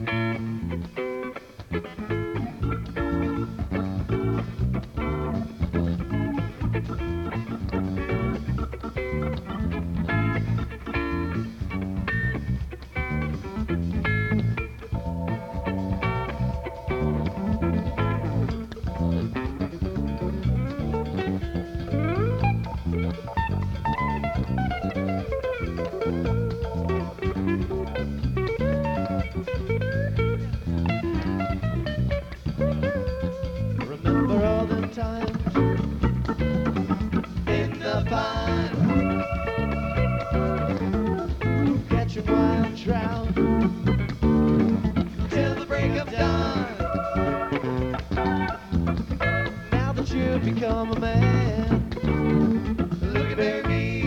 Remember all them times in the pond, catching wild trout till the break of dawn. Now that you've become a man, look at me.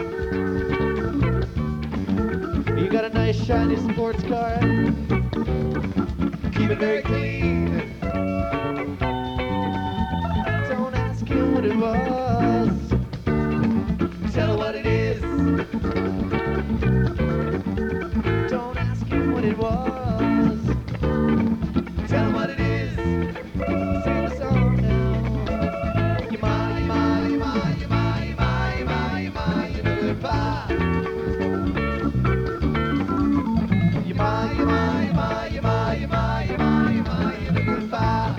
You got a nice shiny sports car, keep it very clean. Don't ask him what it was, tell her what it is. Don't ask him what it was, tell him what it is. Sing the song now. You my, you my, you my, you my, you my, you my, you my, you know goodbye. You my, you my, you my, you my, you my, you my, you my, you know goodbye.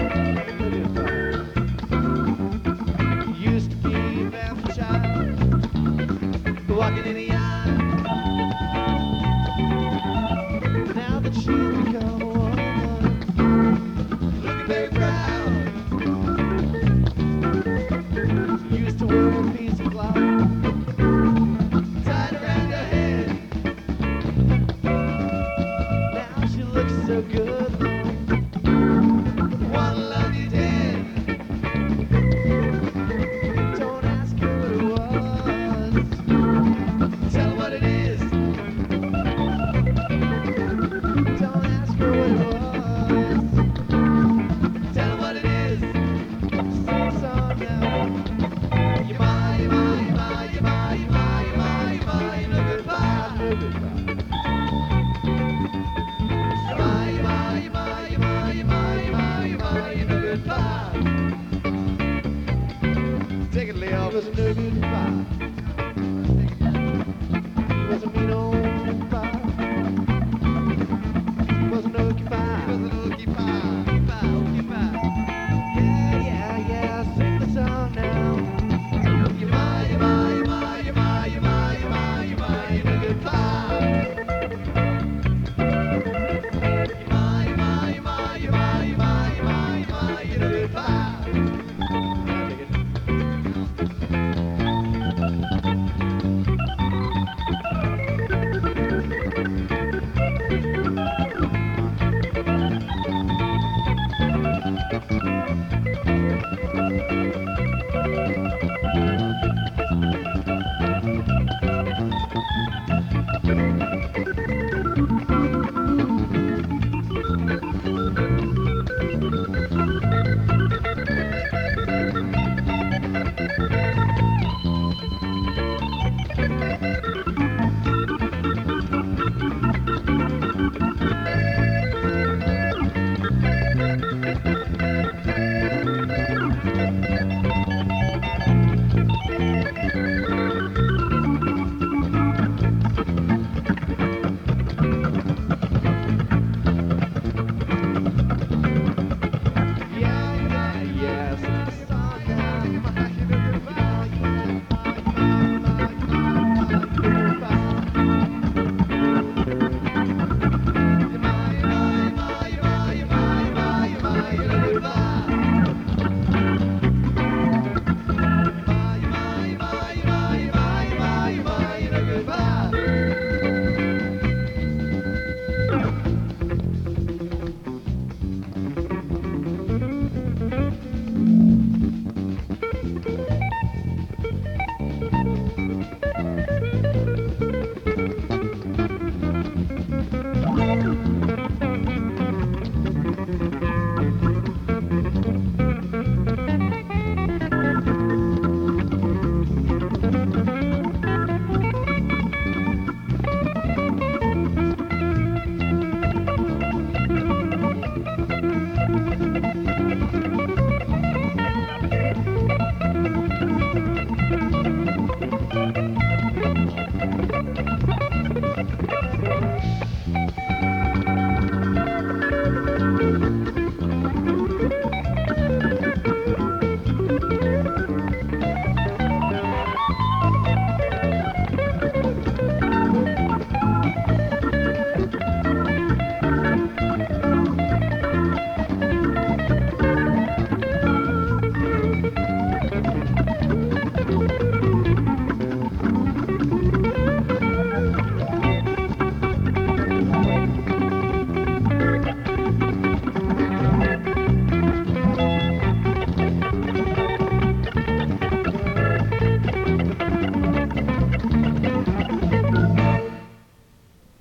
Used to be a family child, walking in the eye. Now that she's become a woman, looking very proud. Used to wear a piece of cloth tied around her head. Now she looks so good.